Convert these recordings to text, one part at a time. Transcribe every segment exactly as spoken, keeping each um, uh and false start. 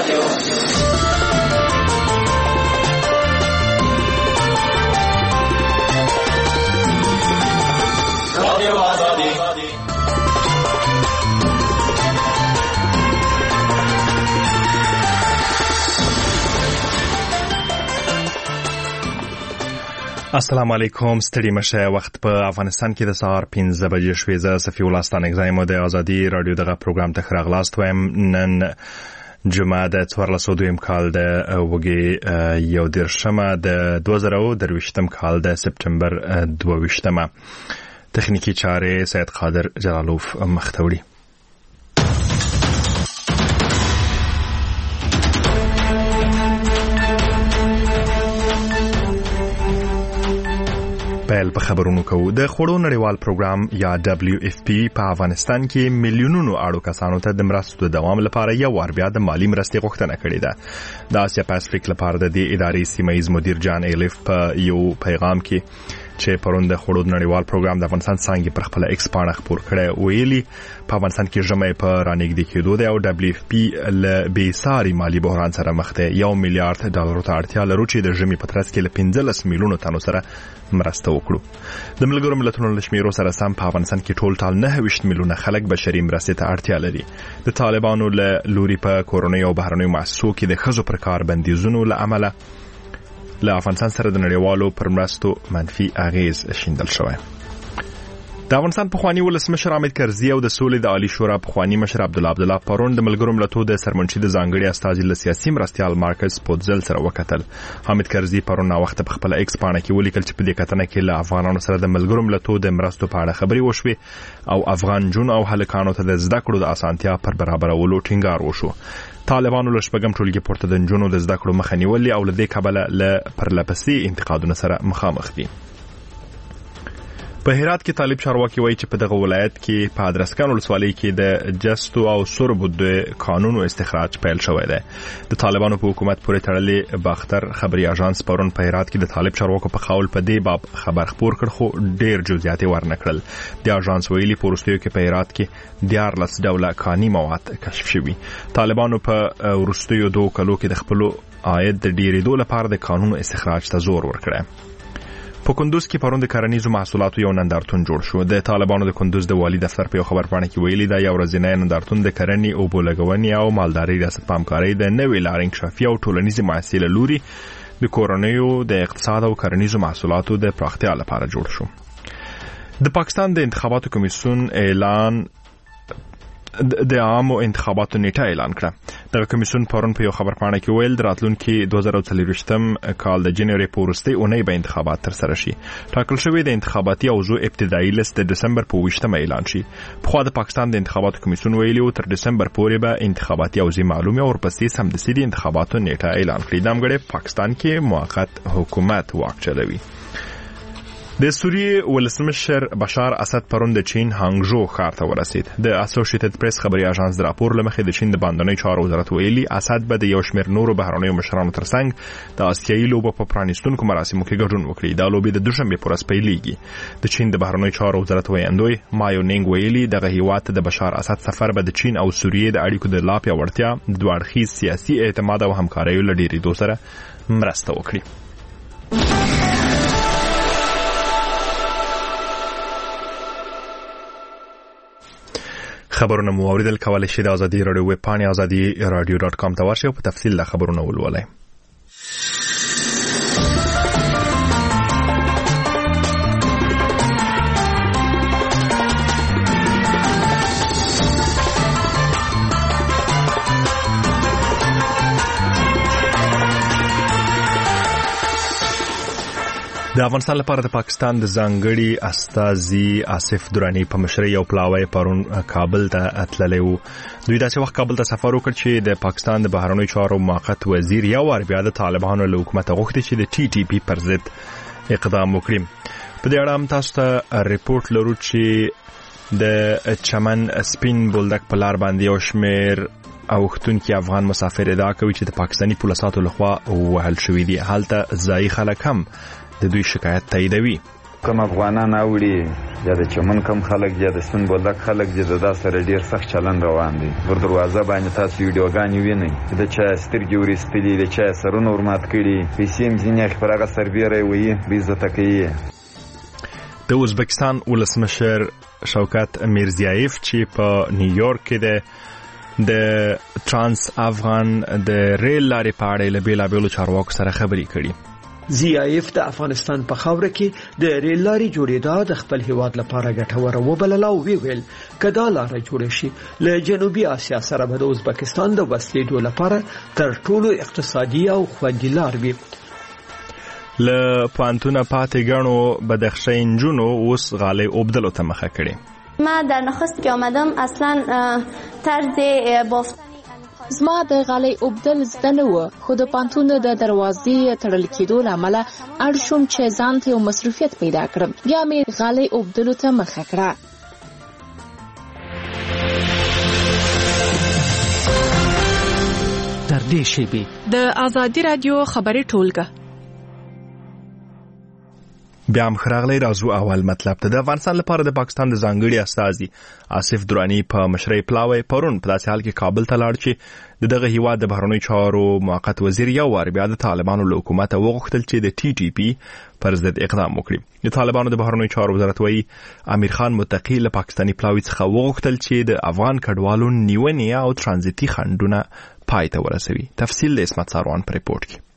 السلام علیکم. ستړي مشه. وخت په افغانستان کې د سهار پنځه بجې شوې. زه صفي الله ستانګزایم د ازادي رادیو دغه پروګرام ته راغلاست وایم. نن جمعه د څوارلس سوه دویم کال د وګړي یو دېرشمه د دوه زره او درویشتم کال د سپټمبر دوه ویشتمه. تخنیکی چارې سید قادر جلالوف مختوری. پیل په خبرونو کوو. د خوړو نړیوال پروګرام یا دبلیو اف پی په افغانستان کې میلیونونو اړو کسانو ته د مرستو د دوام لپاره یو وار بیا د مالی مرستې غوښتنه کړې ده. د آسیا پاسفیک لپاره د دې ادارې سیمه‌ایز مدیر جان ایلیف په یو پیغام کې چې پرون د خوړو نړیوال پروګرام د افغانستان څنګه پر خپل ایکس پاڼه خبر کړي ویلي په افغانستان کې ژمې په رانګدې کېدو دی او دبلیو اف پی ل بیساري مالی بحران سره مخ ده. یو میلیارډ ډالر ته اړتیا لري چې د ژمې په ترڅ کې ل پنځلس میلیونو تنو سره مرسته وکړو. د ملګرو ملتونو له شمیرو سره سم په افغانستان کې ټول ټال نه ویشت میلیونه خلک بشري مرستې ته اړتیا لري. د طالبانو له لوري په کورونی او بهرنیو مؤسسو کې د ښځو پر کار بندیزونو له امله له افغانستان سره د نړیوالو پر مرستو منفي اغیز شیندل شوی. د افغانستان پخوانی ولسمشر حامد کرزي او د سولې د عالی شورا پخوانی مشر عبدالله عبدالله پرون د ملګرو ملتونو د سرمنشي د ځانګړي استازي له سیاسي مرستيال مارکس پوتزل سره وکتل. حامد کرزي پرون نا وخت په خپل ایکس پاڼه کې ولیکل چې په دې کتنه کې له افغانانو سره د ملګرو ملتونو د مرستو په اړه خبري وشوي او افغان جون او هلکانو ته د زده کړو د اسانتیا پر برابرولو ټینګار وشو. طالبانو له شپږم ټولګي پورته د جنونو د زده کړو مخه نیولې او له دې کبله له پرلپسې انتقادونو سره مخامخ دي. په هرات کې طالب چارواکي وایي چې په دغه ولایت کې په ادرسکان ولسوالۍ کې د جستو او سربو د قانونو استخراج پیل شوی دی. د طالبانو په حکومت پورې تړلې باختر خبري اژانس پرون په هرات کې د طالب چارواکو په قول په دې باب خبر خپور کړ خو ډېر جزئیات ورنکړل. د اژانس ویلي په وروستیو کې په هرات کې دیارلس ډوله کاني مواد کشف شوي. طالبانو په وروستیو دوه کلو کې د خپل عاید د ډیرېدو لپاره د قانونو استخراج ته زور ورکړی. په کندوز کې پرون د کرنیزو محصولاتو یو نندارتون جوړ شو. د طالبانو د کندوز د والی دفتر په خبر پاڼه کې ویلي دا یو ورځنی نندارتون د کرنې او بولګونې او مالداري ریاست پامکاري د نوې لارې انکشافي او ټولنیزې مؤسسې له لوري د کورنیو د اقتصاد او کرنیزو محصولاتو د پراختیا لپاره جوړ شو. د پاکستان د انتخاباتو کمیسیون اعلان د عامو انتخاباتو نیټه اعلان کړه. دغه کمیسیون پرون په یو خبر پاڼه کې ویل د راتلونکي دوه زره څلوېښتم کال د جنوري په وروستۍ اونۍ به انتخابات ترسره شي. ټاکل شوی د انتخاباتي اوضاع ابتدایي لیست د دسمبر په ویشتمه اعلان شي. پخوا د پاکستان د انتخاباتو کمیسیون ویلي و تر دسمبر پورې به انتخاباتي اوضاع معلومه او ورپسې سمدستي د انتخاباتو نیټه اعلان کړي. د امګړې پاکستان کې موقت حکومت واک چلوي. د سوریې ولسمشر بشار اسد پرون د چین هانګژو ښار ته ورسید. د اسوسییټډ پریس خبري اژانس د راپور لمخې د چین د باندنۍ چارو وزارت ویلي اسد به د یو شمېر نورو بهرنیو مشرانو ترڅنګ د آسیایي لوبو په پرانیستونکو مراسمو کې ګډون وکړي. دا لوبې د دوشنبې په ورځ پیلېږي. د چین د بهرنیو چارو وزارت ویاندوی مایو نینګ ویلي دغه هیواد د بشار اسد سفر به د چین او سوریې د اړیکو د لا پیاوړتیا، د دوه اړخیز سیاسي اعتماد او همکارۍ له ډیرېدو سره مرسته وکړي. خبرونه مو اوریدل. کولای شئ د ازادي رادیو ویب پاڼې ازادي رادیو ډاټ کام ته ورشئ او په تفصیل د خبرونه ولولئ. د افغانستان لپاره د پاکستان د ځانګړي استازي آصف درانی په مشرۍ یو پلاوی پرون کابل ته تللی و. دوی داسې وخت کابل ته سفر وکړ چې د پاکستان د بهرنیو چارو موقت وزیر یو وار بیا د طالبانو له حکومت غوښتي چې د ټي ټي پی پر ضد اقدام وکړي. په دې اړه هم تاسو ته ریپورت لرو چې د چمن سپین بولدک په لار باندې یو شمېر اوښتونکي افغان مسافر ادعا کوي چې د پاکستاني پولیسو لخوا وهل شوي دي. هلته ځایي خلک هم د دوی شکایت تاییدوي. کوم افغانان اوړي یا د چمن کم خلک یا د سون بولک خلک چې د دا سره ډیر سخت چلن روان دي. پر دروازه باندې تاسو ویډیوګانې وینئ چې د چا سترګې ورستلي، د چا سرونه ورمات کړي، پیسې هم ځینې پر هغه سربیره وي بېعزته کوي. د ازبکستان ولسمشر شوکت میرزیایف چې په نیویورک کې د د ترانس افغان د ریل لارې په اړه له بېلابېلو چارواکو سره خبرې کړي. زیایف د افغانستان په خاوره کې د ریل لارې جوړېدا د خپل هیواد لپاره ګټوره وبلله او ویل کدا لاره جوړه شي له جنوبي اسیا سره به د ازبکستان د وسلېدو لپاره تر ټولو اقتصادي او خوندي لار وي. له پانتونه پاتې ګڼو بدخشۍ نجونو اوس غالۍ اوبدلو ته مخه کړې. ما در نخست که آمدم اصلا طرز بافتن زما د غالۍ اوبدل زده نه و، خو د پانتون د دروازې تړل کېدو له امله اړ شوم چې ځان ته یو مصروفیت پیدا کړم. بیا مې غالۍ اوبدلو ته مخه کړه. تر دې شیبې د ازادي رادیو خبري ټولګه بیا هم خراغلی راځو. اول مطلب ته د افغانستان لپاره د پاکستان د ځانګړي استازي آصف درانی په مشرۍ پلاوی پرون په داسې حال کې کابل ته لاړ چې دغه هیواد د بهرنیو چارو موقت وزیر یو وار بیا د طالبانو له حکومت وغوښتل چې د ټي ټي پی پر ضد اقدام وکړي. د طالبانو د بهرنیو چارو وزارت وایي امیر خان متقی له پاکستاني پلاوی څخه وغوښتل چې د افغان کډوالو نیونې او ترانزیتي خنډونه پای ته ورسوي. تفصیل د اسمت ساروان پر ریپورت کې.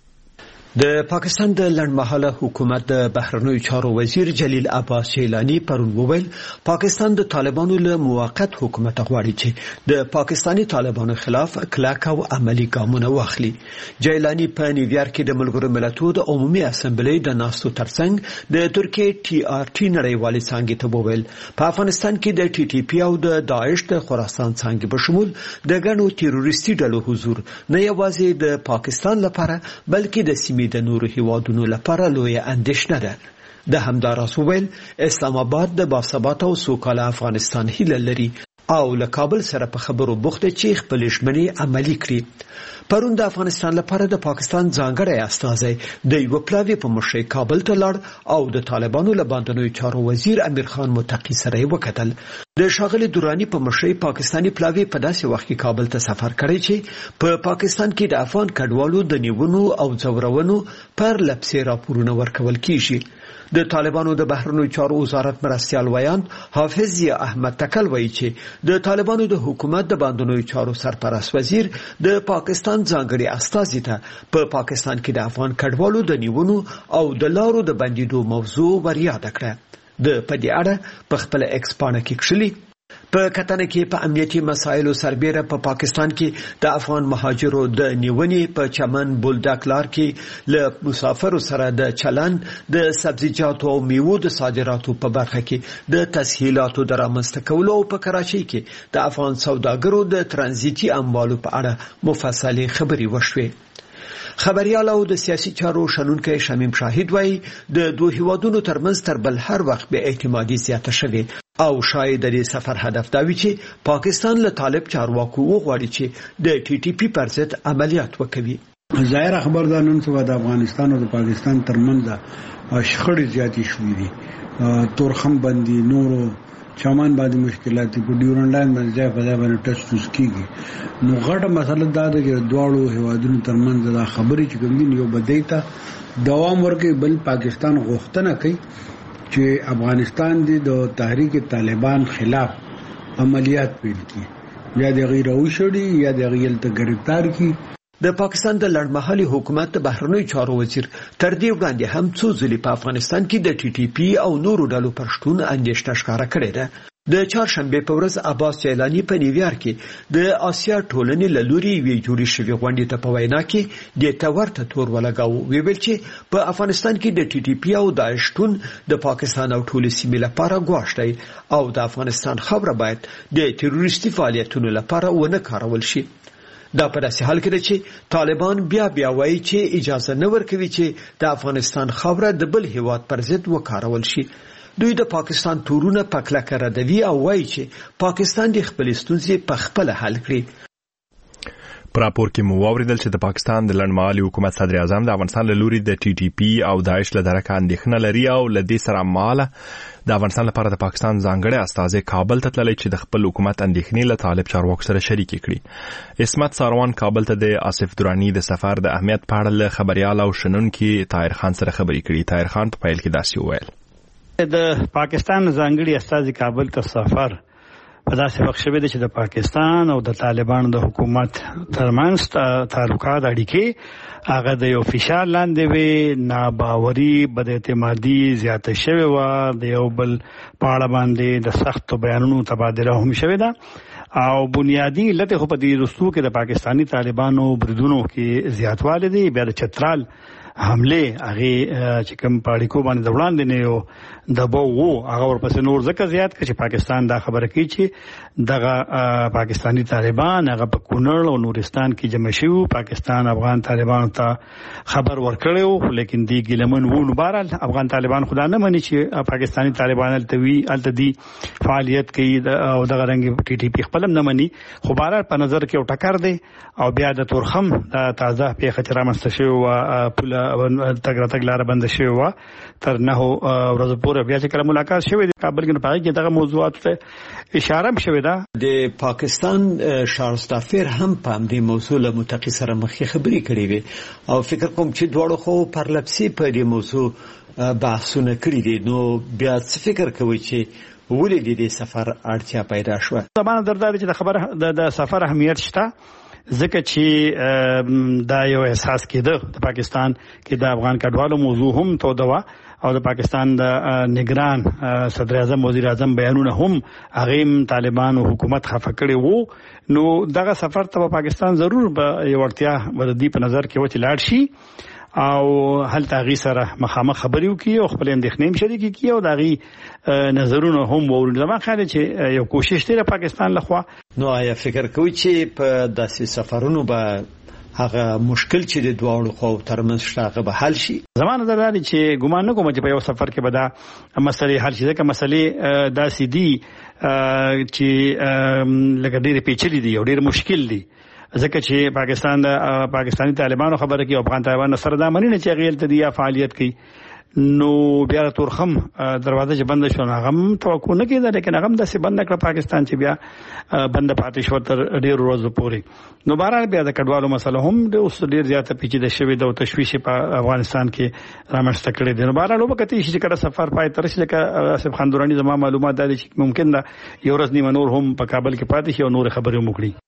د پاکستان د لنډمهاله حکومت د بهرنیو چارو وزیر جلیل عباس جیلانی پرون وویل پاکستان د طالبانو له موقت حکومت غواړي چې د پاکستاني طالبانو خلاف کلک او عملی ګامونه واخلي. جیلانی په نیویارک کې د ملګرو ملتونو د عمومي اسمبلی د ناستو ترڅنګ د ترکیې ټي آر ټي نړیوالې څانګې ته وویل په افغانستان کې د ټي ټي پی او د داعش د خراسان څانګې په شمول د ګڼو تروریستي ډلو حضور نه یوازې د پاکستان لپاره بلکې د سیمې د نورو هیوادونو لپاره لوی اندېښنه ده. د همداراز ویل اسلام آباد د باثباته او سوکاله افغانستان هیله لري او له کابل سره په خبرو بوخته چې خپل ژمنې عملي کړي. پرون د افغانستان لپاره د پاکستان ځانګړی استازی د یو پلاوی په مشرۍ کابل ته لاړ او د طالبانو له باندنوي چارو وزیر امیر خان متقی سره وکتل. د شاغلي دورانی په مشرۍ پاکستاني پلاوی په داسې وخت کې کابل ته سفر کړی چې په پا پاکستان کې د افغان کډوالو د نیونو او ځورونو پر لپسې راپورونه ورکول کیږي. د طالبانو د بهرنیو چارو وزارت مرستیال ویان حافظ ضیا احمد تکل وایي چې د طالبانو د حکومت د باندنوي چارو سرپرست وزیر د پاکستان ځانګړي استازي ته په پا پاکستان کې د افغان کډوالو د نیونو او د لارو د بندیدو موضوع ورياده کړه. د پدې اړه په خپل ایکس پاڼه کې کښلي په کتنه کې په امنیتي مسایلو سربېره په پا پاکستان کې د افغان مهاجرو د نیونې په چمن بولډاک لار کې له مسافرو سره د چلن د سبزیجاتو او میوو د صادراتو په برخه کې د تسهیلاتو د رامنځته کولو او په کراچۍ کې د افغان سوداګرو د ترانزیتي اموالو په اړه مفصلې خبرې وشوې. خبريال او د سیاسي چارو شنونکي شمیم شاهد وایي د دوه هیوادونو ترمنځ تر بل هر وخت به اعتمادي زیاته شوه او شاید د سفر هدف دا وي چې پاکستان له طالب چارواکو وغواړي چې د ټي ټي پی پر ضد عملیات وکړي. ظاهر خبر ده نن څه د افغانستان او د پاکستان ترمنځ شخړې زیاتې شوې دي. تورخم بندي نورو چامان باندې مشکلات په ډیورنډ لاین باندې ځای په ځای باندې ټچ توس کیږي. نو غټه مسله دا ده چې دواړو هیوادونو ترمنځ دا خبرې چې کوم دي یو بدی ته دوام ورکړي، بل پاکستان غوښتنه کوي چې افغانستان د تحریک طالبان خلاف عملیات پیل کړي یا د غیر اوشړي یا د غیر ته گرفتار کړي. د پاکستان د لړمحلي حکومت د بهرنیو چارو وزیر تر دې وړاندې هم څو ځلې په افغانستان کې د ټي ټي پی او نورو ډلو پر شتون اندېښنه ښکاره کړې ده. د چهارشنبه په ورځ عباس جیلانی په نیویارک کې د آسیا ټولنې له لوري وی جوړې شوې غونډې ته په وینا کې د تورته تور ولګاو. ویل چې په افغانستان کې د ټي ټي پی او داعش شتون د پاکستان او ټول سیمې لپاره ګواښ دی او د افغانستان خبره باید د تروریستي فعالیتونو لپاره ونه کارول شي. دا په داسې حال کې ده چې طالبان بیا بیا وایي چې اجازه نه ورکوي چې د افغانستان خاوره د بل هیواد پر ضد وکارول شي. دوی د پاکستان تورونه په کلکه ردوي او وایي چې پاکستان د خپل ستونزې په خپل حل کړي. په راپور کې مو واوریدل چې د پاکستان د لړمحالي حکومت صدر اعظم د افغانستان له لوري د ټي ټي پی او داعش له درکه اندېښنه لري او له دې سره ماله د افغانستان لپاره د پاکستان ځانګړی استازی کابل ته تللی چې د خپل حکومت اندېښنې له طالب چارواکو سره شریکې کړي. عصمت ساروان کابل ته د آصف درانی د سفر د اهمیت په اړه له خبريال او شنونکي طاهر خان سره خبرې کړي. طاهر خان په پیل کې داسې وویل: د پاکستان ځانګړي استازی کابل ته سفر په داسې وخت شوی دی چې د پاکستان او د طالبانو د حکومت ترمنځ تعلقات اړیکې هغه د یو فشار لاندې وي، ناباوري بد اعتمادي زیاته شوې وه، د یو بل په اړه باندې د سختو بیانونو تبادله هم شوې ده او بنیادی علت خو په دې رسو کې د پاکستانی طالبانو بریدونو کې زیاتوالی دی. بیا د چترال حمله هغه چې کوم پاړیکو باندې وړاندې نه یو دبو وو هغه ورپسې نور ځکه زیات کړي چې پاکستان دا خبره کوي چې دغه پاکستانی طالبان هغه په کونړ او نورستان کې جمع شوي، پاکستان افغان طالبانو ته خبر ورکړی، لیکن دی ګیلمن وو. نو بهرحال افغان طالبان خدا نه مني چې پاکستانی طالبان التوی التدی فعالیت کوي او دغه رنګ ټي ټي پی خپل نه مني، خو بهرحال په نظر کې یو ټکر دی او بیا د تورخم د تازه پیښه چې رامنځته شوې وه پوله تګ راتګ لاره بنده شوې وه تر نهو ورځو پورې. بیا چې کله ملاقات شوې د کابل کې نو په هغې کې دغه موضوعاتو ته اشاره هم شوې ده. د پاکستان شارستافیر هم په همدې موضوع له متقي سره مخکې خبرې کړې وې او فکر کوم چې دواړو خو پرلپسې په دې موضوع بحثونه کړي دي. نو بیا څه فکر کوئ چې ولې د دې سفر اړتیا پیدا شوه؟ زمانه دردار چې د خبره د سفر اهمیت شته ځکه چې دا یو احساس کېده د پاکستان کې د افغان کډوالو موضوع هم توده وه او د پاکستان د نگران صدر اعظم وزیر اعظم بیانونه هم هغه طالبان او حکومت خفه کړي وو. نو دغه سفر ته پاکستان ضرور به یو ورتیا ولدي په نظر کې وچ لاړ شي او هلته غي سره مخامخ خبرې وکړي او خپل اندېښنې هم شریکې کړي او دغه نظرونه هم ووري. زما خیال چې یو کوشش دی د پاکستان لخوا. نو آیا فکر کوئ چې په داسې سفرونو به هغه مشکل چې د دواړو خو ترمنځ شته هغه به حل شي؟ زمانه دا لري چې ګمان نه کوم چې په یو سفر کې به دا مسلې حل شي، ځکه مسلې داسې دي چې لکه ډېرې پیچلې دي او ډېر مشکل دي، ځکه چې پاکستان د پاکستانی طالبانو خبره کوي او افغان طالبان سره دا مني نه چې غیر تدیا فعالیت کوي. نو بیا تورخم دروازه چې بند شو هغه هم توقع نه کېده، لیکن هغه هم داسې بند کړ پاکستان چې بیا بند پاتې شو تر ډېر ورځو پورې. نو بهرحال بیا د کډوالو مسله هم د اوس ډېر زیاته پیچیده شوې ده او تشویش په افغانستان کې رامنځته کړی دی. نو بهرحال وبکتې شي چې کله سفر پای ته رسي، لکه آصف خان درانی زما معلومات دا دي چې ممکن ده یو ورځ نیمه نور هم په کابل کې پاتې شي او نور خبرې هم وکړي.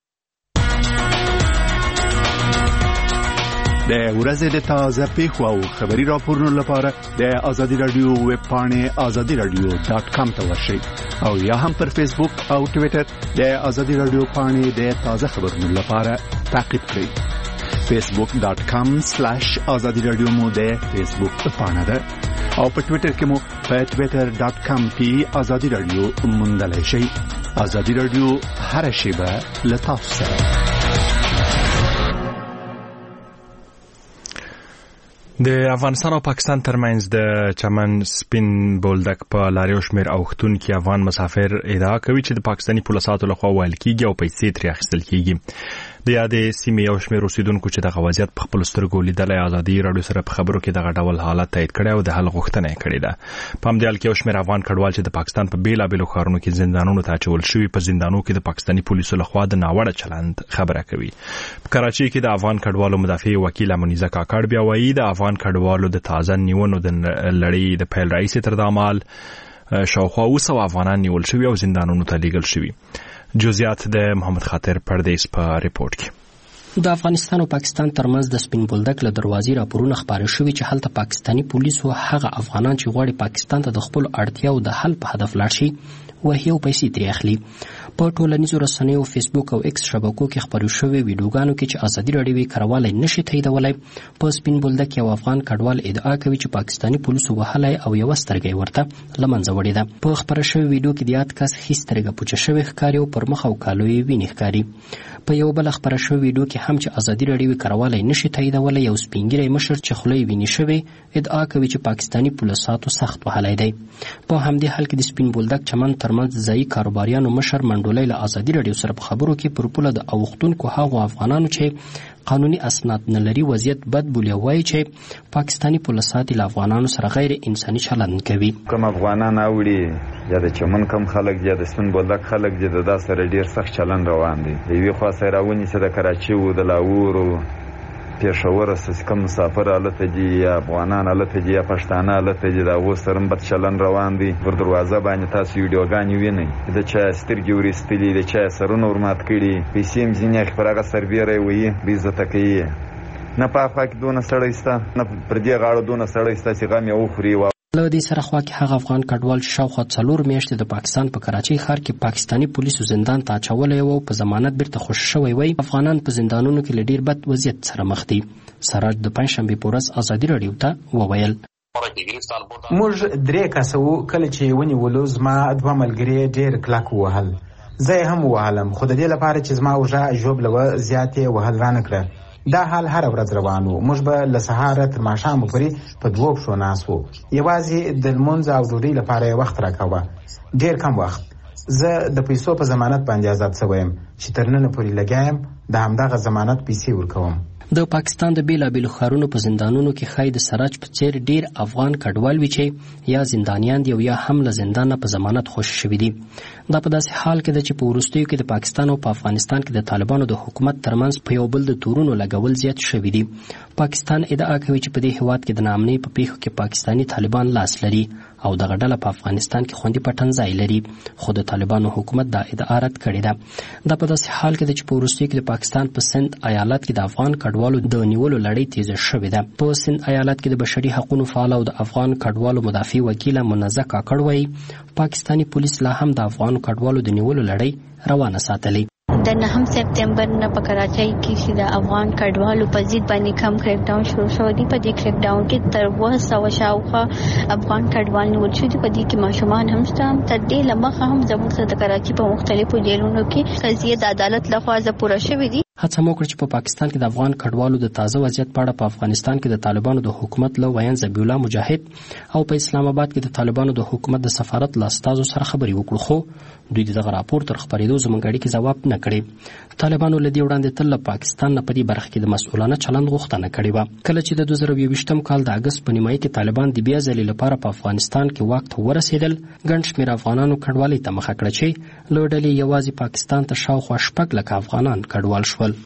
د ورځې د تازه پیښو او خبري راپورونو لپاره د آزادي رادیو ویب پاڼې آزادي رادیو ډاټ کام ته ورشئ او یا هم پر فیسبوک او ټوئیټر د آزادي رادیو پاڼې د تازه خبرونو لپاره تعقیب کړئ. فیسبوک ډاټ کام سلیش آزادي رادیو مو د فیسبوک پاڼه ده او په ټوئیټر کې مو په ټوئیټر ډاټ کام کې آزادي رادیو موندلای شئ. آزادي رادیو هر شیبه له تاسو سره. د افغانستان او پاکستان ترمنځ د چمن سپین بولدک په لاریو شمیر اوختونکو افغان مسافر ادعا کوي چې د پاکستانی پولیسو لخوا ویل کیږي او پیسې ترې اخیستل کیږي. د یادې سیمې یو شمیر اوسیدونکو چې د وضعیت په خپل سترګو لیدلای آزادي رادیو سره په خبرو کې دغه ډول حالت تایید کړی او د حل غوښتنه یې کړې ده. په همدې حال کې یو شمیر افغان کډوال چې د پاکستان په بیلابیلو ښارونو کې زندانونو ته اچول شوي په زندانونو کې د پاکستانی پولیسو لخوا د ناوړه چلند خبره کوي. په کراچي کې د افغان کډوالو مدافع وکیل منیزه کاکړ بیا وایي د افغان کډوالو د تازه نیونو د لړۍ د پیل رئیس تر دامال شاوخوا اوسه افغانان نیول شوي او زندانونو ته لیږل شوي. جزئیات د محمد خاطر پردیس په ریپورت کې. د افغانستان او پاکستان ترمنځ د سپین بولدک له دروازې راپورونه خبرې شوي چې هلته پاکستانی پولیسو هغه افغانان چې غواړي پاکستان ته د خپل اړتیاو د حل په هدف لاړ شي وهي او پیسې ترې اخلي. په ټولنیزو رسنیو فیسبوک او ایکس شبکو کې خبرې شوې ویډیوګانو کې چې آزادي رادیو یې کړوالی نشي تاییدولی. په سپین بولدک یو افغان کډوال ادعا کوي چې پاکستانی پولیسو وهلی او یوه سترګه یې ورته له منځه وړې ده. په خبره شوې ویډیو کې د یاد کس ښي سترګه پوچه شوې ښکاري او پر مخ او کالو یې وینې ښکاري. په یو بله خبره شوې ویډیو کې هم چې ازادي راډیو کاروالی نشي تاییدولی یو سپینګیری مشر چې خوله یې وینې شوې ادعا کوي چې پاکستاني پولیساتو سخت وهلی دی. په همدې حال کې د سپین بولدک چمن ترمنځ ځایي کاروباریانو مشر منډولی له ازادي راډیو سره په خبرو کې پر پوله د اوښتونکو هغو افغانانو چې قانوني اسناد نه لري وضعیت بد بولي او وایي چې پاکستاني پولیسات له افغانانو سره غیر انساني چلند کوي. کوم افغانان اوړي یا د چمن کم خلک یا د سپین بولدک خلک چې د دا سره ډیر سخت چلند روان دی. د یوې خوا سره راونیسه د کراچي و د لاهور و پېښور چې کوم مسافر هلته دي یا افغانان هلته دي یا پښتانه هلته دي د هغو سره هم بد چلند روان دی. پر دروازه باندې تاسو ویډیوګانې وینئ د چا سترګې ورایستلي د چا سرونه ورمات کړي پیسې هم ځینې اخي پر هغه سربیره یې وهي بېعزته کوي. نه په افغان کې دونه سړی شته نه پر دې غاړه دونه سړی شته چې غم یې وخوري. له دې سره خوا کې هغه افغان کډوال چې شاوخوا څلور میاشتې د پاکستان په کراچۍ ښار کې پاکستاني پولیسو زندان ته اچولی و په ضمانت بیرته خوشي شوی وی افغانان په زندانونو کې له ډیر بد وضعیت سره مخ دي. سراج د پنجشنبې په ورځ ازادي راډیو ته وویل موږ درې کسه وو کله چې ونیولو زما دوه ملګري ډېر کلک ووهل زه یې هم ووهلم خو د دې لپاره چې زما اوږه ژوبله وه زیاتې وهل رانه کړه. دا حال هر ورځ روان و. موږ به له سهاره تر ماښامه پورې په دوو پښو ناست وو. یوازې د لمونځ او ډوډۍ لپاره یې وخت راکوه ډېر کم وخت. زه د پیسو په ضمانت باندې آزاد شوی یم چې تر ننه پورې لګیا یم د همدغه ضمانت پیسې ورکوم. د پاکستان د بیلابیلو ښارونو په زندانونو کې ښایي د سراج په څیر ډیر افغان کډوال وي چې یا زندانیان دي او یا هم له زندانه په ضمانت خوشي شوي دي. دا په داسې حال کې ده چې په وروستیو کې د پاکستان او په افغانستان کې د طالبانو د حکومت ترمنځ په یو بل د تورونو لګول زیات شوي دي. پاکستان ادعا کوي چې په دې هیواد کې د ناامنۍ په پیښو کې پاکستاني طالبان لاس لري او دغه ډله په افغانستان کې خوندي پټن ځای لري خو د طالبانو حکومت دا ادعا رد کړې ده. دا په داسې حال کې ده چې په وروستیو کې د پاکستان په سند ایالت کې د افغان کډوالو د نیولو لړۍ تیزه شوې ده. په سند ایالت کې د بشري حقوقو فعال او د افغان کډوالو مدافع وکیل منزه کاکړ وایي پاکستاني پولیس لا هم د افغان کډوالو د نیولو لړۍ روانه ساتلې. د نهم سپتمبر نه په کراچۍ کې چې د افغان کډوالو په ضد باندې کم کریک ډاون شروع شو دی. په دې کریک ډاون کې تر اوه سوه شاوخوا افغان کډوال نیول شوي دي. په دې کې ماشومان هم شته. تر دې له مخه هم زموږ سره د کراچۍ په مختلفو جیلونو کې قضیې د عدالت لخوا پوره شوې دي. هڅه مو کړې چې په پاکستان کې د افغان کډوالو د تازه وضعیت په اړه په افغانستان کې د طالبانو د حکومت له ویان ذبیح الله مجاهد او په اسلام آباد کې د طالبانو د حکومت د سفارت له استازو سره خبرې وکړو خو دوی دغه راپور تر خپرېدو زموږ اړیکې ځواب نه کړې. طالبانو له دې وړاندې تل له پاکستان نه په دې برخه کې د مسؤلانه چلند غوښتنه کړې وه. کله چې د دوه زره یوویشتم کال د اګست په نیمایي کې طالبان د بیا ځلې لپاره په افغانستان کې واک ته ورسېدل ګڼ شمېر افغانانو کډوالۍ ته مخه کړه چې له ډلې یوازې پاکستان ته شاوخوا شپږ لکه افغانان کډوال شول.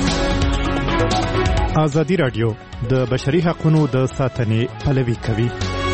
ازادي راډیو د بشري حقوقو د ساتنې پلوي کوي.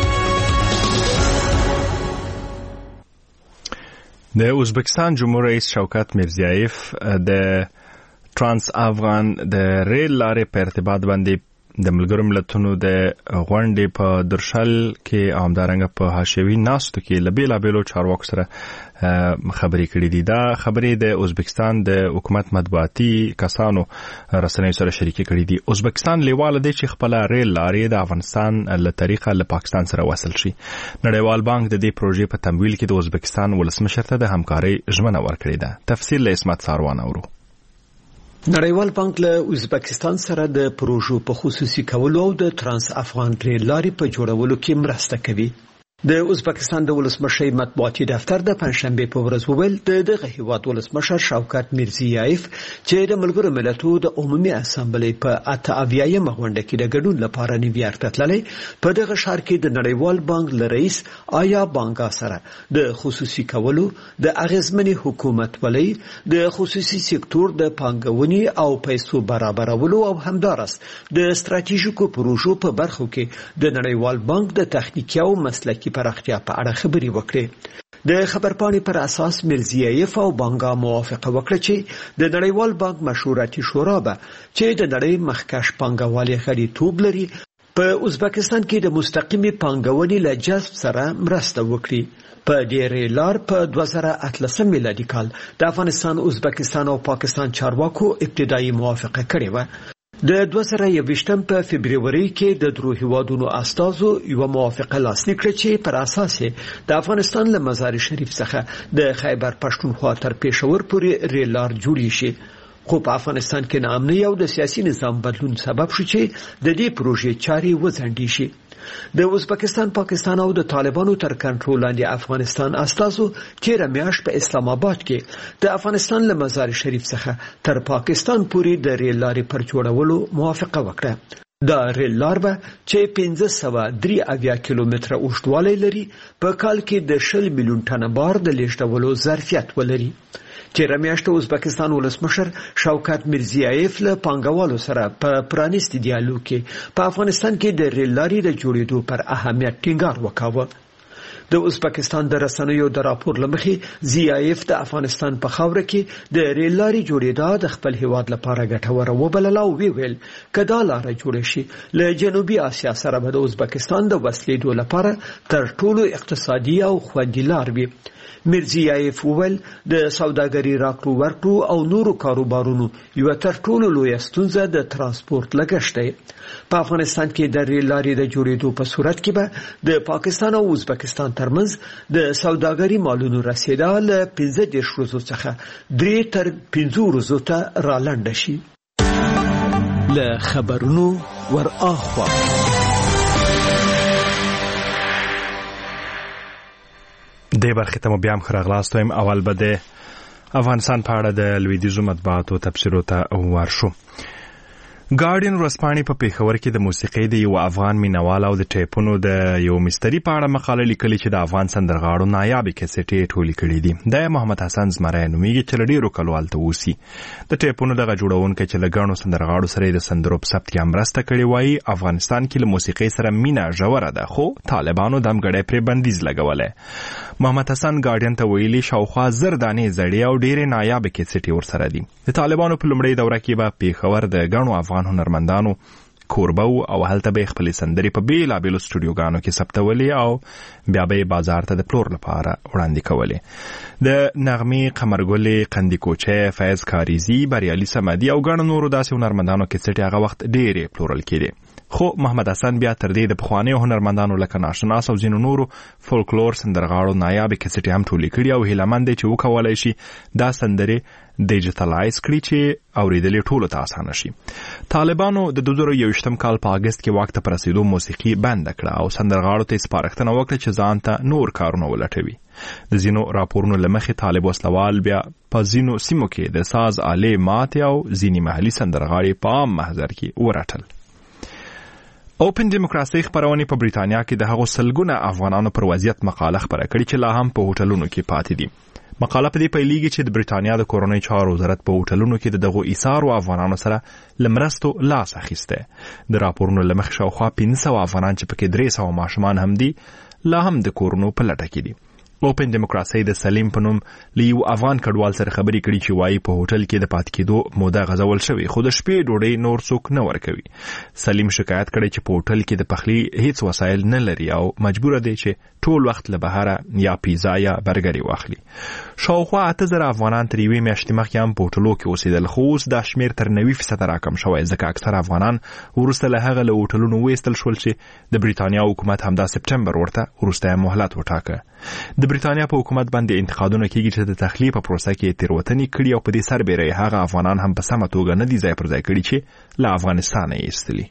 د ازبکستان جمهور رئیس شوکت میرزیایف د ترانس افغان د ریل لارې په ارتباط باندې د ملګرو ملتونو د غونډې په درشل کې همدارنګه په حاشیوي ناستو کې له بېلابېلو چارواکو سره خبرې کړې دي. دا خبرې د ازبکستان د حکومت مطبوعاتي کسانو رسنیو سره شریکې کړې دي. ازبکستان لیواله دی چې خپل ریل لارې د افغانستان له طریقه له پاکستان سره وصل شي. نړیوال بانک د دې پروژې په تمویل کې د ازبکستان ولسمشر ته د همکارۍ ژمنه ورکړې ده. تفصیل له اسمت ساروان اورو. نړیوال بانک له ازبکستان سره د پروژو په خصوصي کولو او د ترانس افغان ریل لارې په جوړولو کې مرسته کوي. د ازبکستان د ولسمشر مطبوعاتي دفتر د پنځشنبه په ورځ وویل د دغه هیواد ولسمشر شوکت میرزیایف چې د ملګرو ملتونو د عمومي اسامبلې په اته اویایم غونډه کې د ګډون لپاره نیویارک ته تللی په دغه ښار کې د نړیوال بانک له رئیس آیا بانګا سره د خصوصي کولو د اغیزمنې حکومت ولې د خصوصي سکتور د پانګونې او پیسو برابرولو او همدارس د ستراتیژیکو پروژو په برخو کې د نړیوال بانک د تخنیکي او مسلکي پراختیا په اړه خبرې وکړې. د خبرپاڼې پر اساس میرزیایف او بانګا موافقه وکړه چې د نړیوال بانک مشورتي شورا به چې د نړۍ مخکښ پانګوالي غړیتوب لري په ازبکستان کې د مستقیمي پانګونې له جذب سره مرسته وکړي. په دې ریل لار په دوه زره اتلسم میلادي کال د افغانستان، ازبکستان او پاکستان چارواکو ابتدایي موافقه کړې وه. د دوه زره یوویشتم په فبروري کې د درو هیوادونو استازو یو موافقه لاسلیک کړه چې پر اساس د افغانستان له مزار شریف څخه د خیبر پښتونخوا تر پېښور پورې ریل لار جوړی شي. خو په افغانستان کې ناامني او د سیاسي نظام بدلون سبب شو چې د دې پروژې چاري وځنډي شي. د ازبکستان، پاکستان او د طالبانو تر کنټرول لاندې افغانستان استازو تیر میاشت په اسلام آباد کې د افغانستان له مزار شریف څخه تر پاکستان پورې د ریل لارې پر جوړولو موافقه وکړه. دا ریل لار به چې پنځه سوه درې اویا کیلومتره اوږدوالی لري په کال کې د شل میلیون ټنه بار د لیږدولو ظرفیت ولري. تیر میاشت ازبکستان ولسمشر شوکت میرزیایف له پانګوالو سره په پرانیستي ډیالوګ کې په افغانستان کې د ریل لارې د جوړېدو پر اهمیت ټینګار وکاوه. د ازبکستان د رسنیو د راپور لمخې زیایف د افغانستان په خاوره کې د ریل لارې جوړېدا د خپل هیواد لپاره ګټوره وبلله او ویل کدا لاره جوړه شي له جنوبي اسیا سره به د ازبکستان د وسلېدو لپاره تر ټولو اقتصادي او خوندي لار وي. میرزیایف وویل د سوداګري راکړو ورکړو او نورو کاروبارونو یو تر ټولو لویه ستونزه د ترانسپورت لګښت دی. په افغانستان کې د ریل لارې د جوړېدو په صورت کې به د پاکستان او ازبکستان ترمنځ د سوداګري مالونو رسیدا له پنځه دېرش ورځو څخه درې تر پنځو ورځو ته رالنډه شي. له خبرونو ور اخوا د برخې ته مو بیا هم ښه راغلاست وایم. اول به د افغانستان په اړه د لویدیځو مطبوعاتو تبصرو ته ورشو. ګارډین ورځپاڼې په پېښور کې د موسیقۍ د یو افغان مینوال او د ټیپونو د یو مستري په اړه مقاله لیکلې چې د افغان سندرغاړو نایابې کیسټې ټولې کړې دي. د محمد حسن زمری نومیږي چې له ډېرو کلو هلته اوسي. د ټیپونو دغه جوړونکی چې له ګڼو سندرغاړو سره یې د سندرو په ثبت کې مرسته کړې وایي افغانستان کې له موسیقۍ سره مینه ژوره ده خو طالبانو دمګړی پرې بندیز لګولی. محمد حسن ګارډین ته ویلي شاوخوا زر دانې زړې او ډېرې نایابې کیسټې ورسره دي. د طالبانو په لومړۍ دوره کې به پېښور د ګڼو افغان هنرمندانو کوربه او هلته به خپلې سندرې په بیلابیلو سټوډیوګانو کې ثبتولې او بیا به یې بازار ته د پلور لپاره وړاندې کولې. د نغمې، قمرګلې، قندي کوچی، فیض کاریزي، بریالي صمدي او ګڼو نورو داسې هنرمندانو کیسټې هغه وخت ډېرې پلورل کېدې. خو محمد حسن بیا تر دې د پخوانیو هنرمندانو لکه ناشناس او ځینو نورو فولکلور سندرغاړو نایابې کیسټې هم ټولې کړي او هیلهمند دی چې وکولی شي دا سندرې ډیجیټلایز کړي چې اورېدل یې ټولو ته اسانه شي. طالبانو د دوه زره یوویشتم کال په اګست کې واک ته په رسېدو موسیقي بنده کړه او سندرغاړو ته یې سپارښتنه وکړه چې ځان ته نور کارونه ولټوي. د ځینو راپورونو له مخې طالب وسلوال بیا په ځینو سیمو کې د ساز آلې ماتې او ځینې محلي سندرغاړي په عام محضر کې ورټل. اوپن ډیموکراسي خبرونه په بریتانیا کې د هغو سلګونه افغانانو پر وضعیت مقاله خبره کړې چې لا هم په هوټلونو کې پاتې دي. مقاله په دې پیلېږي چې د بریتانیا د کورنۍ چارو وزارت په هوټلونو کې د دغو ایثارو افغانانو سره له مرستو لاس اخیستی. د راپورونو له مخې شاوخوا پنځه سوه افغانان چې پکې درې سوه ماشومان هم دي لا هم د کورونو په لټه کې دي. اوپن ډیموکراسي د سلیم په نوم له یو افغان کډوال سره خبرې کړي چې وایي په هوټل کې د پاتې کېدو موده غځول شوې خو د شپې ډوډۍ نور څوک نه ورکوي. سلیم شکایت کړی چې په هوټل کې د پخلي هیڅ وسایل نه لري او مجبور دی چې ټول وخت له بهره یا پیزا یا برګري واخلي. شاوخوا اته زره افغانان تر یوې میاشتې مخکې هم په هوټلو کې اوسېدل خو اوس دا شمېر تر نوي فیصده راکم شوی ځکه اکثره افغانان وروسته له هغه له هوټلونو وایستل شول چې د بریتانیا حکومت همدا سپټمبر ورته وروستی مهلت وټاکه. د بریتانیا په حکومت باندې انتقادونه کېږي چې د تخلیه په پروسه کې تېروتنې کړي او په دې سربیره یې هغه افغانان هم په سمه توګه نه دي ځای پر ځای کړي چې له افغانستانه یې ایستلي.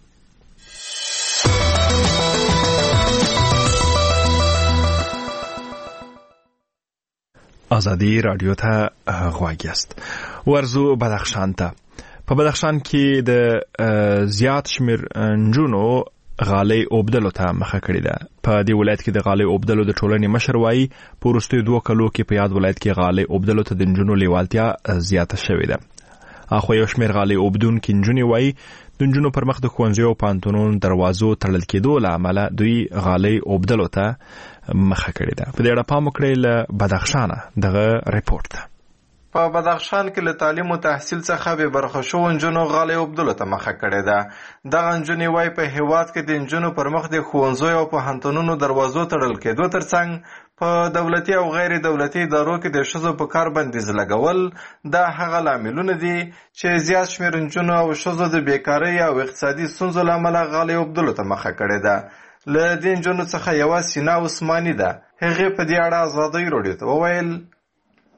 ازادي رادیو ته غوږ یاست. ورزو بدخشان ته. په بدخشان کې د زیات شمیر نجونو غالۍ اوبدلو ته مخه کړې ده. په دې ولایت کې د غالۍ اوبدلو د ټولنې مشر وایي په وروستیو دوه کلو کې په یاد ولایت کې غالۍ اوبدلو ته د نجونو لیوالتیا زیاته شوې ده. اخو یو شمیر غالۍ اوبدونکي نجونې وایي د نجونو پر مخ د ښوونځیو او پوهنتونونو دروازو تړل کېدو له امله دوی غالۍ اوبدلو ته مخه کړې ده. په دې اړه پام وکړئ له بدخشانه دغه ریپورت ته. په بدخشان کې له تعلیم او تحصیل څخه به برخه شو نجونو غالۍ اوبدلو ته مخه کړې ده. دغه نجونې وایي په هیواد کې د نجونو پر مخ د ښوونځیو او پوهنتونونو دروازو تړل کېدو ترڅنګ په دولتي او غیر دولتي ادارو کې د ښځو په کار بندیز لګول دا هغه لاملونه دي چې زیات شمېر نجونو او ښځو د بیکارۍ او اقتصادي ستونزو له امله غالۍ اوبدلو ته مخه کړې ده. له دې نجونو څخه یوه سینا عثماني ده. هغې په دې اړه ازادۍ راډیو ته وویل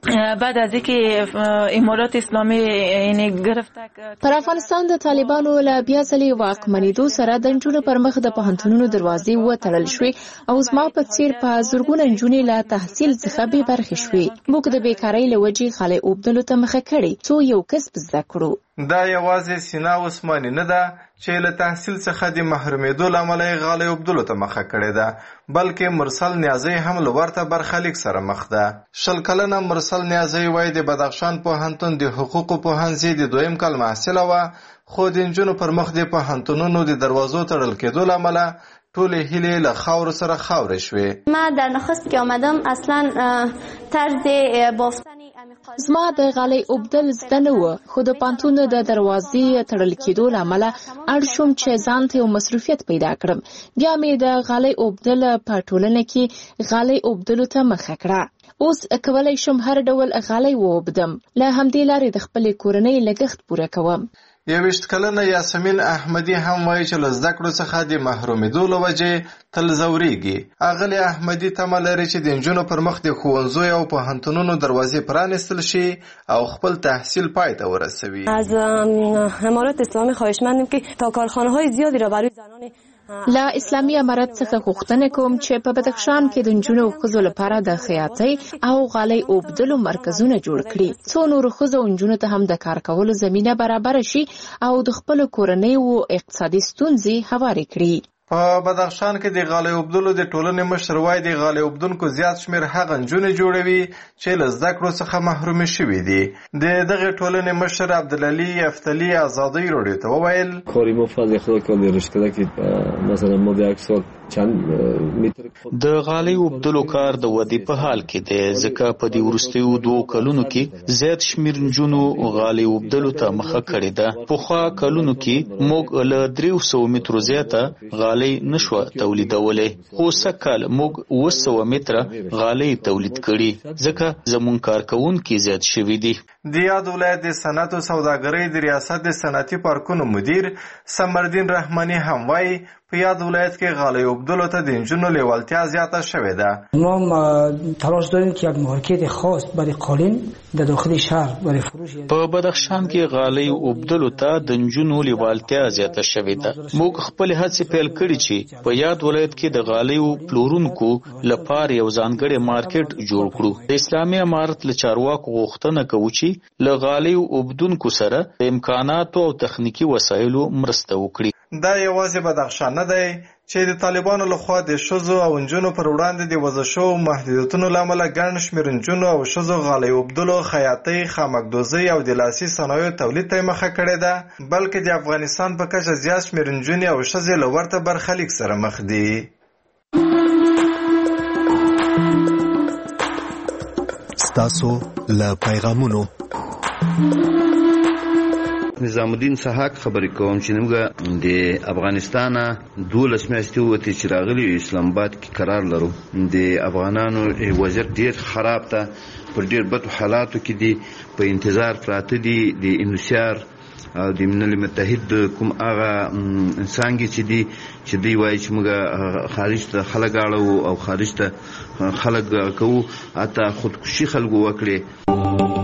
بعد از اینکه امارات اسلامی یعنی گرفته پر افغانستان د طالبانو له بیا ځلې واکمنېدو سره د نجونو پر مخ د پوهنتونونو دروازې وتړل شوې او زما په څیر په زرګونه نجونې له تحصیل څخه بې برخې شوې. موږ د بیکارۍ له وجې خالي اوبدلو ته مخه کړې څو یو کسب زده کړو. دا یوازې سینا عثماني نه ده چې له تحصیل څخه د محرومېدو له امله یې غالۍ اوبدلو ته مخه کړې ده، بلکې مرسل نیازی هم له ورته برخلیک سره مخ ده. شل کلنه مرسل نیازی وایي د بدخشان پوهنتون د حقوقو پوهنځي د دویم کال محصله وه، خو د نجونو پر مخ د پوهنتونونو د دروازو تړل کېدو له امله ټولې هیلې له خاورو سره خاورې شوې. ما در نخست که آمدم اصلا طرز بافتن زما د غالۍ اوبدل زده نه وه، خو د پوهنتون د دروازې تړل کېدو له امله اړ شوم چې ځان ته یو مصروفیت پیدا کړم. بیا مې د غالۍ اوبدل په ټولنه کې غالۍ اوبدلو ته مخه کړه. اوس کولی شم هر ډول غالۍ واوبدم. له همدې لارې د خپلې کورنۍ لګښت پوره کوم. یویشت کلنه یاسمین احمدی هم وایي چې له زده کړو څخه د محرومېدو له وجې تل ځورېږي. اغلې احمدی تمه لري چې د نجونو پر مخ د ښوونځیو او پوهنتونونو دروازې پرانیستل شي او خپل تحصیل پای ته ورسوي. از امارات اسلامی خواهش مندیم که تا کارخانه‌های زیادی را برای زنان له اسلامي امارت څخه غوښتنه کوم چې په بدخشان کې د نجونو او ښځو لپاره د خیاطۍ او غالۍ اوبدلو مرکزونه جوړ کړي، څو نورو ښځو او نجونو ته هم د کار کولو زمینه برابره شي او د خپلو کورنیو اقتصادي ستونزې هوارې کړي. په بدخشان کې د غالۍ اوبدلو د ټولنې مشر وایي د غالۍ اوبدونکو زیات شمېر هغه نجونې جوړوي چې له زده کړو څخه محرومې شوي دي. د دغې ټولنې مشر عبدالعلي افتلي ازادۍ راډیو ته وویل کاری ما فضل خدا کاندیرش کرده که مثلا ما د یک سال د غالۍ اوبدلو کار د ودې په حال کې دی، ځکه په دې وروستیو دوو کلونو کې زیات شمېر نجونو غالۍ اوبدلو ته مخه کړې ده. پخوا کلونو کې موږ له دریو سوو مترو زیاته غالۍ نشوه تولیدولی، خو سږکال موږ اوه سوه متره غالۍ تولید کړي، ځکه زموږ کارکوونکي زیات شوي دي. د یاد ولایت د صنعت او سوداګرۍ د ریاست د صنعتي پارکونو مدیر سمردین رحمانی هم وایي په یاد ولایت کې غالۍ اوبدلو ته د نجونو لیوالتیا زیاته شوې ده. ما تلاش داریم که یک مارکت خاص برای قالین در داخل شهر برای فروش. په بدخشان کې غالۍ اوبدلو ته د نجونو لیوالتیا زیاته شوې ده. موږ خپل هڅې پیل کړي چې په یاد ولایت کې د غالیو پلورونکو لپاره یو ځانګړی مارکیټ جوړ کړو. د اسلامي امارت له چارواکو غوښتنه کوو چې له غالیو اوبدونکو سره د امکاناتو او تخنیکی وسایلو مرسته وکړي. دا یوازې بدخشان نه دی چې د طالبانو لخوا د ښځو او نجونو پر وړاندې د وضع شوو محدودیتونو له امله ګڼ شمېر نجونو او ښځو غالۍ اوبدلو، خیاطۍ، خامکدوزۍ او د لاسي صنایعو تولید ته مخه کړې ده، بلکې د افغانستان په کچه زیات شمېر نجونې او ښځې له ورته برخلیک سره مخ دي. ستاسو له پیغامونو نظام الدین صحاک خبرې کوم چې موږ د افغانستان دولس میاشتې وته چې راغلي اسلام آباد کې قرار لرو. د افغانانو وضعیت ډیر خراب ده، پر ډیر بد حالاتو کې دي، په انتظار پراته دي د انوسیار او د ملل متحد کوم هغه انسانګي چې دي چې دوی وایي چې موږ خارج ته خلک اړو او خارج ته خلک کوو، حتی خودکشي خلکو وکړي.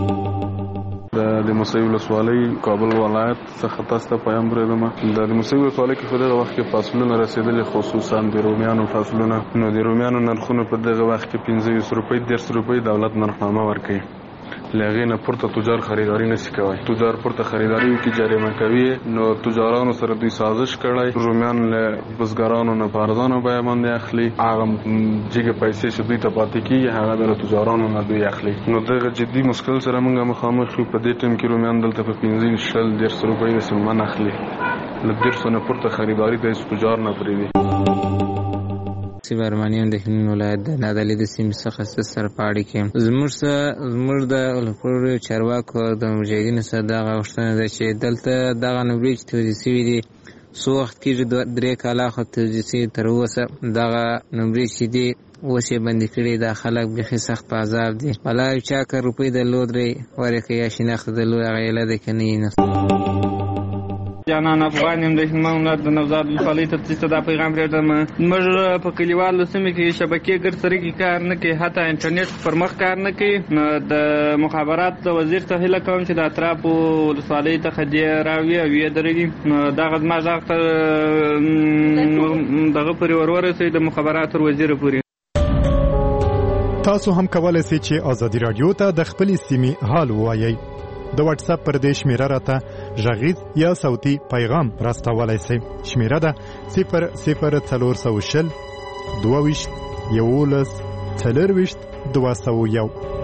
د موسوي ولسوالۍ کابل ولایت څخه تاسو ته پیغام درلودم. د موسوي ولسوالۍ کې په دغه وخت کې فاصلونه رسیدلي، خصوصا د رومیانو فاصلونه. نو د رومیانو نرخونه په دغه وخت کې پنځه ویشت روپۍ دېرش روپۍ دولت نرخنامه ورکوي. له هغې نه پورته تجار خریداري نشي کولی. تجار پورته خریداري وکړي جریمه کوي. نو تجارانو سره دوی سازش کړی، رومیان له بزګرانو نه په ارزانه بیه باندې اخلي، هغه جګې پیسې چې دوی ته پاتې کېږي هغه به له تجارانو نه دوی اخلي. نو دغه جدي مشکل سره موږ مخامخ یو. په دې ټایم کې رومیان دلته په پنځه ویشت شل دېرش روپۍ داسې من اخلي، له دېرشو نه پورته خریداري ته هېڅ تجار نه پرېږدي. برمانیان د هلمند ولایت د نادعلي د سیمې څخه سره په اړه کې زموږ سره زموږ د لپاره چارواکو د مجاهدینو سره دغه غوښتنه ده چې دلته دغه نمرې چې توضیح شوي دي څو وخت کېږي درې کاله خو توضیح شوي، تر اوسه دغه نمرې چې دي اوس یې بندي کړي. دا خلک بیخي سخت په عذاب دي. ولا یو چا که روپۍ درلود دی ورکړي یا شناخت درلود هغه یې له ده که نه یې نه. جانان افغان یم د هلمند ولایت د نوزاد ولسوالۍ تفتیش ته دا پیغام پرېږدم. موږ په کلیوالو سیمو کې شبکې ګرد سره کې کار نه کوي، حتی انټرنیټ پر مخ کار نه کوي. د مخابرات وزیر ته هیله کوم چې د اطرافو ولسوالۍ څخه دې راوي او یې درېږي. دغه زما غږ ته دغه پورې ور ورسوي د مخابراتو وزیر پورې. تاسو هم کولای شئ چې ازادي رادیو ته د خپلې سیمې حال ووایئ. د واتس اپ پر دې شمیره راته غږیز یا صوتي پیغام راستولای شئ. شمیره ده صفر صفر څلور سوه شل دوه ویشت یولس څلور ویشت دوه سوه یو.